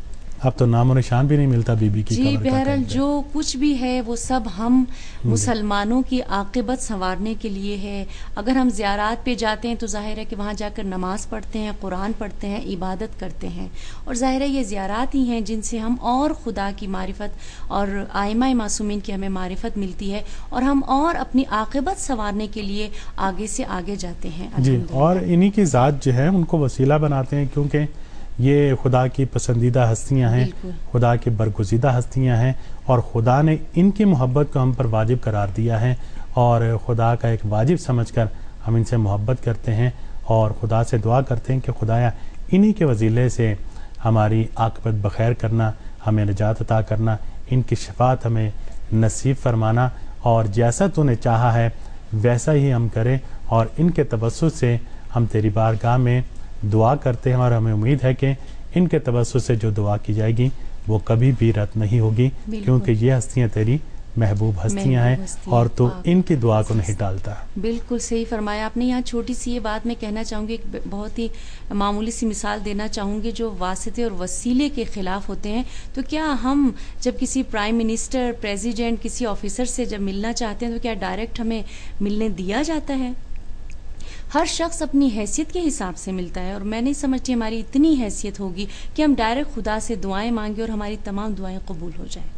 اب تو نام و نشان بھی نہیں ملتا بی بی کی جی. قبر کا. بہرحال جو کچھ بھی ہے وہ سب ہم مسلمانوں کی عاقبت سنوارنے کے لیے ہے. اگر ہم زیارات پہ جاتے ہیں تو ظاہر ہے کہ وہاں جا کر نماز پڑھتے ہیں، قرآن پڑھتے ہیں، عبادت کرتے ہیں، اور ظاہر ہے یہ زیارات ہی ہیں جن سے ہم اور خدا کی معرفت اور آئمہ معصومین کی ہمیں معرفت ملتی ہے، اور ہم اور اپنی عاقبت سنوارنے کے لیے آگے سے آگے جاتے ہیں. جی. اور انہی کی ذات جو ہے ان کو وسیلہ بناتے ہیں، کیونکہ یہ خدا کی پسندیدہ ہستیاں ہیں، خدا کی برگزیدہ ہستیاں ہیں، اور خدا نے ان کی محبت کو ہم پر واجب قرار دیا ہے، اور خدا کا ایک واجب سمجھ کر ہم ان سے محبت کرتے ہیں اور خدا سے دعا کرتے ہیں کہ خدایا انہی کے وسیلے سے ہماری عاقبت بخیر کرنا، ہمیں نجات عطا کرنا، ان کی شفاعت ہمیں نصیب فرمانا، اور جیسا تو نے چاہا ہے ویسا ہی ہم کریں. اور ان کے توسط سے ہم تیری بارگاہ میں دعا کرتے ہیں، اور ہمیں امید ہے کہ ان کے توسط سے جو دعا کی جائے گی وہ کبھی بھی رد نہیں ہوگی، کیونکہ یہ ہستیاں تیری محبوب ہستیاں ہیں اور تو ان کی دعا کو نہیں ٹالتا. بالکل صحیح فرمایا آپ نے. یہاں چھوٹی سی یہ بات میں کہنا چاہوں گی، ایک بہت ہی معمولی سی مثال دینا چاہوں گی. جو واسطے اور وسیلے کے خلاف ہوتے ہیں، تو کیا ہم جب کسی پرائم منسٹر، پریزیڈنٹ، کسی آفیسر سے جب ملنا چاہتے ہیں تو کیا ڈائریکٹ ہمیں ملنے دیا جاتا ہے؟ ہر شخص اپنی حیثیت کے حساب سے ملتا ہے، اور میں نہیں سمجھتی ہماری اتنی حیثیت ہوگی کہ ہم ڈائریکٹ خدا سے دعائیں مانگیں اور ہماری تمام دعائیں قبول ہو جائیں.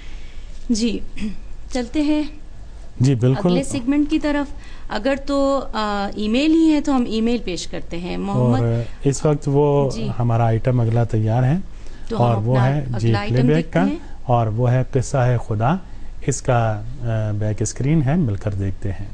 جی چلتے ہیں جی بالکل اگلے سیگمنٹ کی طرف. اگر تو ای میل ہی ہے تو ہم ای میل پیش کرتے ہیں. محمد اور اس وقت وہ جی. ہمارا آئٹم اگلا تیار ہے، اور وہ ہے جی پلے بیک کا، اور وہ ہے قصہ ہے خدا. اس کا بیک اسکرین ہے، مل کر دیکھتے ہیں.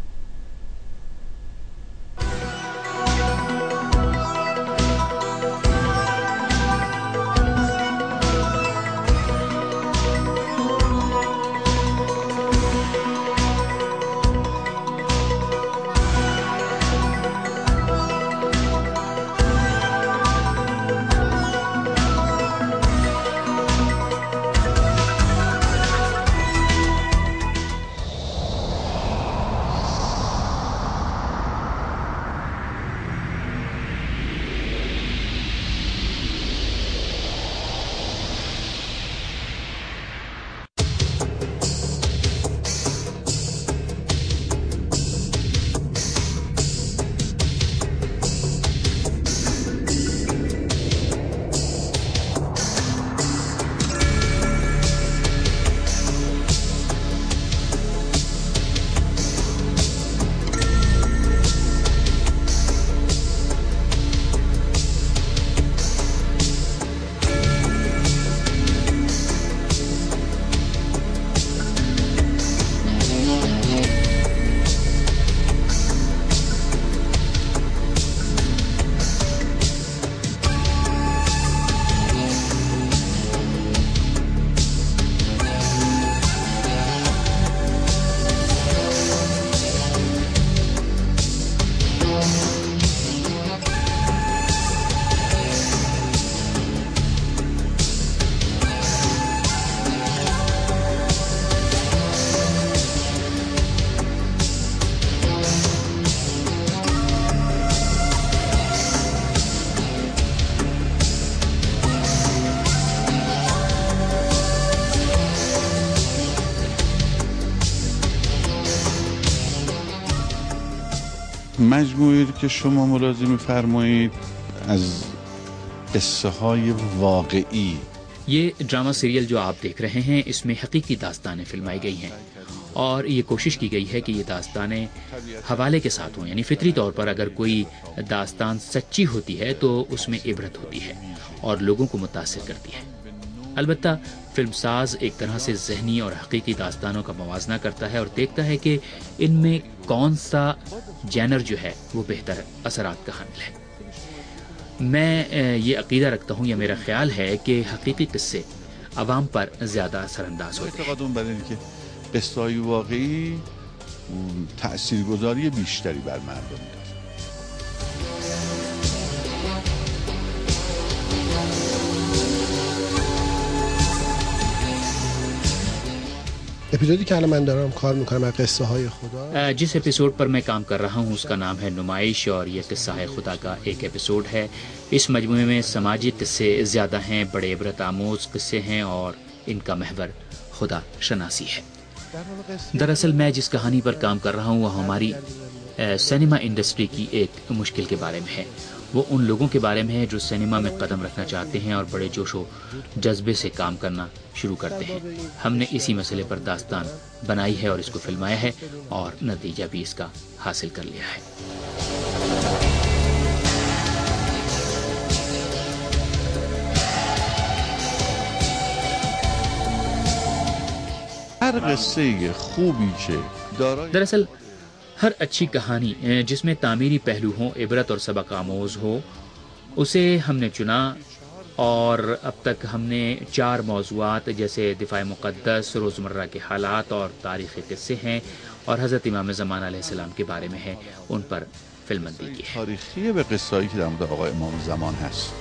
مجموعی که شما ملاحظه می‌فرمایید از قصه های واقعی. یہ ڈرامہ سیریل جو آپ دیکھ رہے ہیں اس میں حقیقی داستانیں فلمائی گئی ہیں اور یہ کوشش کی گئی ہے کہ یہ داستانیں حوالے کے ساتھ ہوں، یعنی فطری طور پر اگر کوئی داستان سچی ہوتی ہے تو اس میں عبرت ہوتی ہے اور لوگوں کو متاثر کرتی ہے۔ البتہ فلم ساز ایک طرح سے ذہنی اور حقیقی داستانوں کا موازنہ کرتا ہے اور دیکھتا ہے کہ ان میں کون سا جینر جو ہے وہ بہتر اثرات کا حامل ہے۔ میں یہ عقیدہ رکھتا ہوں یا میرا خیال ہے کہ حقیقی قصے عوام پر زیادہ اثر انداز ہوتے ہیں۔ قصه‌های واقعی تاثیرگذاری بیشتری بر مردم داره. اپیزودی که الان من دارم کار میکنم از قصه های خدا، جس ایپیسوڈ پر میں کام کر رہا ہوں اس کا نام ہے نمائش اور یہ قصہ ہے خدا کا ایک ایپیسوڈ ہے۔ اس مجموعے میں سماجی قصے زیادہ ہیں، بڑے عبرت آموز قصے ہیں اور ان کا محور خدا شناسی ہے۔ دراصل میں جس کہانی پر کام کر رہا ہوں وہ ہماری سینما انڈسٹری کی ایک مشکل کے بارے میں ہے۔ وہ ان لوگوں کے بارے میں ہے جو سینما میں قدم رکھنا چاہتے ہیں اور بڑے جوش و جذبے سے کام کرنا شروع کرتے ہیں۔ ہم نے اسی مسئلے پر داستان بنائی ہے اور اس کو فلمایا ہے اور نتیجہ بھی اس کا حاصل کر لیا ہے۔ هر قصه خوبی که دارای دراصل ہر اچھی کہانی جس میں تعمیری پہلو ہوں، عبرت اور سبق آموز ہو، اسے ہم نے چنا اور اب تک ہم نے چار موضوعات جیسے دفاع مقدس، روزمرہ کے حالات اور تاریخی قصے ہیں اور حضرت امام زمان علیہ السلام کے بارے میں ہے، ان پر فلم بندی کی ہے۔ تاریخی به قصه‌ای که در مورد آقای امام زمان هست.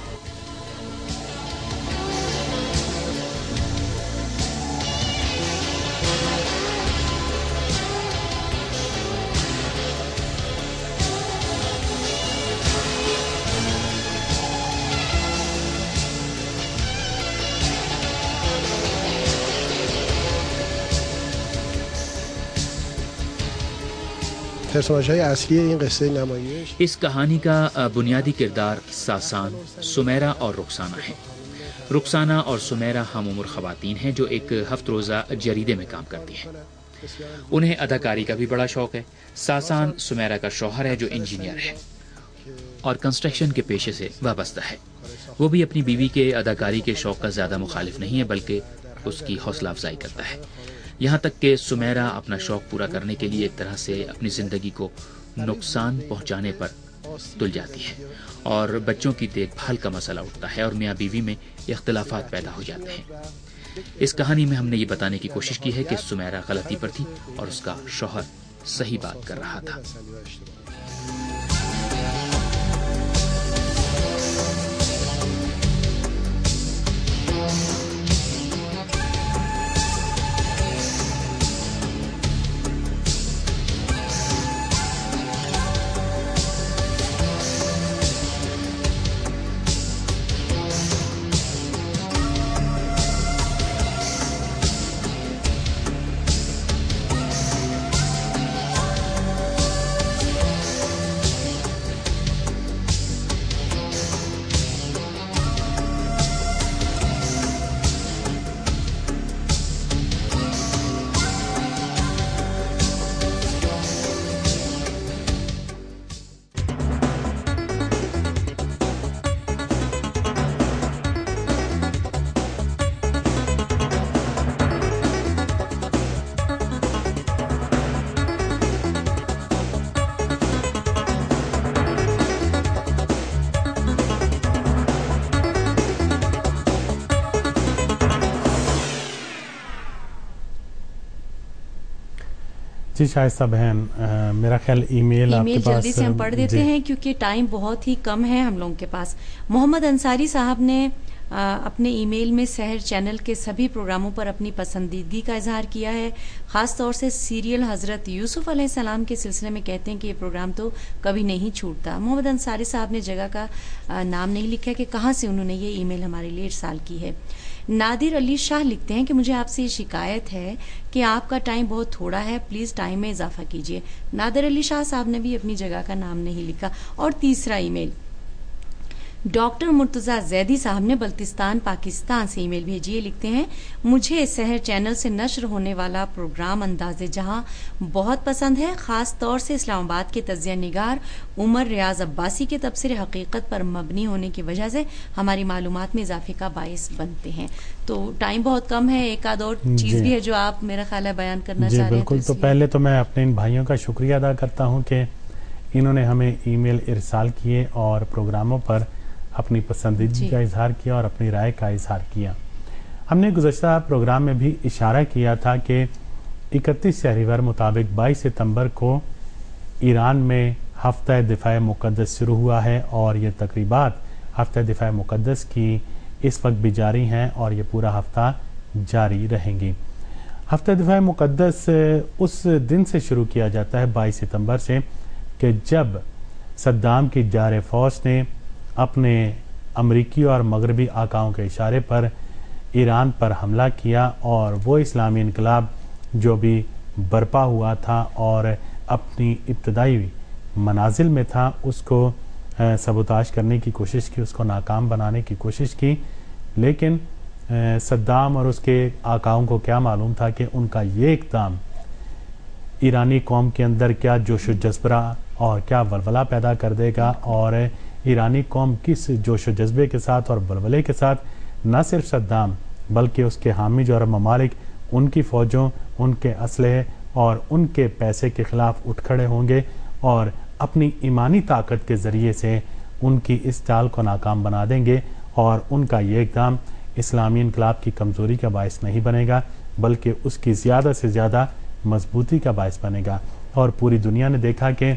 پرسوناژهای اصلی این قصه نمایش، اس کہانی کا بنیادی کردار ساسان، سمیرہ اور رخسانہ ہیں۔ رخسانہ اور سمیرہ ہم عمر خواتین ہیں جو ایک ہفت روزہ جریدے میں کام کرتی ہیں۔ انہیں اداکاری کا بھی بڑا شوق ہے۔ ساسان سمیرہ کا شوہر ہے جو انجینئر ہے اور کنسٹرکشن کے پیشے سے وابستہ ہے۔ وہ بھی اپنی بیوی کے اداکاری کے شوق کا زیادہ مخالف نہیں ہے بلکہ اس کی حوصلہ افزائی کرتا ہے، یہاں تک کہ سمیرہ اپنا شوق پورا کرنے کے لیے ایک طرح سے اپنی زندگی کو نقصان پہنچانے پر تل جاتی ہے اور بچوں کی دیکھ بھال کا مسئلہ اٹھتا ہے اور میاں بیوی میں اختلافات پیدا ہو جاتے ہیں۔ اس کہانی میں ہم نے یہ بتانے کی کوشش کی ہے کہ سمیرہ غلطی پر تھی اور اس کا شوہر صحیح بات کر رہا تھا۔ جی شائستہ بہن، میرا خیال ای میل آپ کے پاس جلدی سے ہم پڑھ دیتے ہیں کیونکہ ٹائم بہت ہی کم ہے ہم لوگوں کے پاس۔ محمد انصاری صاحب نے اپنے ای میل میں سحر چینل کے سبھی پروگراموں پر اپنی پسندیدگی کا اظہار کیا ہے، خاص طور سے سیریل حضرت یوسف علیہ السلام کے سلسلے میں کہتے ہیں کہ یہ پروگرام تو کبھی نہیں چھوٹتا۔ محمد انصاری صاحب نے جگہ کا نام نہیں لکھا کہ کہاں سے انہوں نے یہ ای میل ہمارے لیے ارسال کی ہے۔ نادر علی شاہ لکھتے ہیں کہ مجھے آپ سے یہ شکایت ہے کہ آپ کا ٹائم بہت تھوڑا ہے، پلیز ٹائم میں اضافہ کیجیے. نادر علی شاہ صاحب نے بھی اپنی جگہ کا نام نہیں لکھا. اور تیسرا email doctor Murtaza Zaidi صاحب نے بلتستان پاکستان سے ای میل بھیجی. لکھتے ہیں مجھے سحر چینل سے نشر ہونے والا پروگرام انداز جہاں بہت پسند ہے، خاص طور سے اسلام آباد کے تجزیہ نگار عمر ریاض عباسی کے تبصرے حقیقت پر مبنی ہونے کی وجہ سے ہماری معلومات میں اضافے کا باعث بنتے ہیں. تو ٹائم بہت کم ہے، ایک آدھ اور چیز جی. بھی ہے جو آپ میرا خیال ہے بیان کرنا جی چاہ رہے ہیں. بالکل. تو پہلے تو میں اپنے ان بھائیوں کا شکریہ ادا کرتا ہوں کہ انہوں نے ہمیں ای میل ارسال کیے اور پروگراموں پر اپنی پسندیدگی جی. کا اظہار کیا اور اپنی رائے کا اظہار کیا. ہم نے گزشتہ پروگرام میں بھی اشارہ کیا تھا کہ اکتیس شہریور مطابق بائیس ستمبر کو ایران میں ہفتہ دفاع مقدس شروع ہوا ہے اور یہ تقریبات ہفتہ دفاع مقدس کی اس وقت بھی جاری ہیں اور یہ پورا ہفتہ جاری رہیں گی. ہفتہ دفاع مقدس اس دن سے شروع کیا جاتا ہے بائیس ستمبر سے کہ جب صدام کی جار فوج نے اپنے امریکی اور مغربی آقاؤں کے اشارے پر ایران پر حملہ کیا اور وہ اسلامی انقلاب جو بھی برپا ہوا تھا اور اپنی ابتدائی منازل میں تھا اس کو سبوتاش کرنے کی کوشش کی، اس کو ناکام بنانے کی کوشش کی. لیکن صدام اور اس کے آقاؤں کو کیا معلوم تھا کہ ان کا یہ اقدام ایرانی قوم کے اندر کیا جوش و جذبہ اور کیا ولولہ پیدا کر دے گا، اور ایرانی قوم کس جوش و جذبے کے ساتھ اور ولولے کے ساتھ نہ صرف صدام بلکہ اس کے حامی جو عرب ممالک ان کی فوجوں، ان کے اسلحے اور ان کے پیسے کے خلاف اٹھ کھڑے ہوں گے اور اپنی ایمانی طاقت کے ذریعے سے ان کی اس چال کو ناکام بنا دیں گے. اور ان کا یہ اقدام اسلامی انقلاب کی کمزوری کا باعث نہیں بنے گا بلکہ اس کی زیادہ سے زیادہ مضبوطی کا باعث بنے گا. اور پوری دنیا نے دیکھا کہ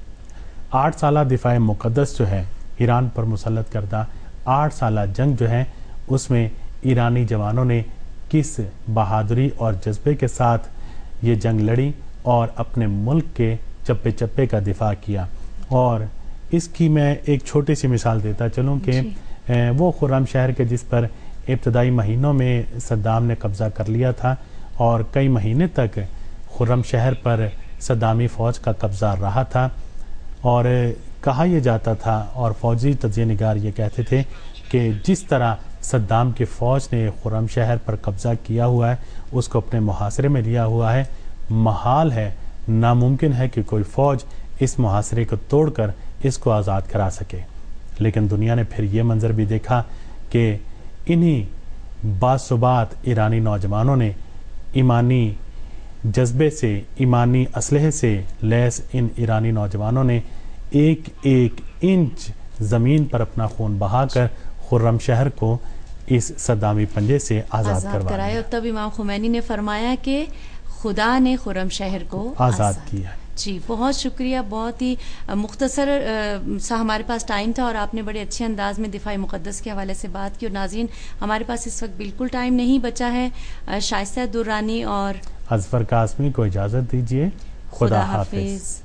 آٹھ سالہ دفاع مقدس جو ہے ایران پر مسلط کردہ آٹھ سالہ جنگ جو ہے اس میں ایرانی جوانوں نے کس بہادری اور جذبے کے ساتھ یہ جنگ لڑی اور اپنے ملک کے چپے چپے کا دفاع کیا. اور اس کی میں ایک چھوٹی سی مثال دیتا چلوں کہ جی. وہ خرم شہر کے جس پر ابتدائی مہینوں میں صدام نے قبضہ کر لیا تھا اور کئی مہینے تک خرم شہر پر صدامی فوج کا قبضہ رہا تھا، اور کہا یہ جاتا تھا اور فوجی تجزیہ نگار یہ کہتے تھے کہ جس طرح صدام کی فوج نے خرم شہر پر قبضہ کیا ہوا ہے، اس کو اپنے محاصرے میں لیا ہوا ہے، محال ہے، ناممکن ہے کہ کوئی فوج اس محاصرے کو توڑ کر اس کو آزاد کرا سکے. لیکن دنیا نے پھر یہ منظر بھی دیکھا کہ انہی باثبات ایرانی نوجوانوں نے ایمانی جذبے سے، ایمانی اسلحے سے لیس ان ایرانی نوجوانوں نے ایک ایک انچ زمین پر اپنا خون بہا کر خرم شہر کو اس صدامی پنجے سے آزاد کروایا. اور تب امام خمینی نے فرمایا کہ خدا نے خرم شہر کو آزاد کیا. جی بہت شکریہ. بہت ہی مختصر سا ہمارے پاس ٹائم تھا اور آپ نے بڑے اچھے انداز میں دفاع مقدس کے حوالے سے بات کی. اور ناظرین ہمارے پاس اس وقت بالکل ٹائم نہیں بچا ہے. شائستہ درانی اور اظفر قاسمی کو اجازت دیجیے. خدا حافظ.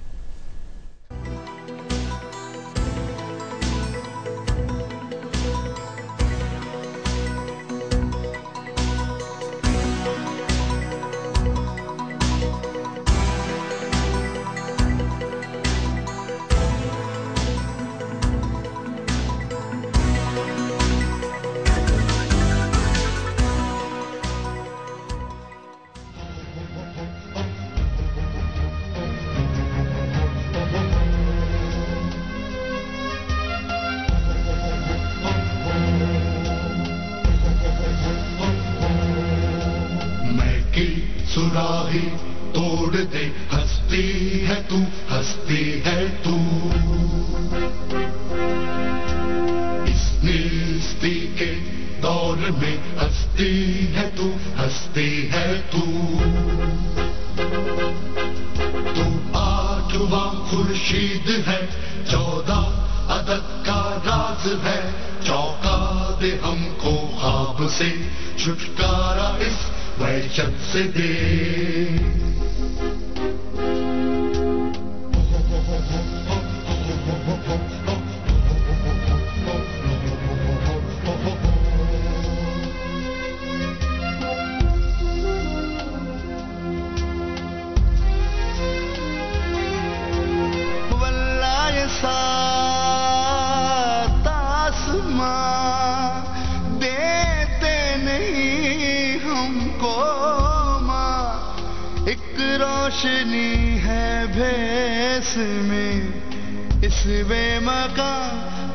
सुराही तोड़ दे हस्ती है तू हस्ती है तू इस निस्ती के दौर में हस्ती है तू हस्ती है तू तू आठवां खुर्शीद है चौदह अदद का राज है चौंका दे हमको ख्वाब से छुटकारा इस वहशत से दे تم کو ماں، ایک روشنی ہے بھیس میں اس بے مقام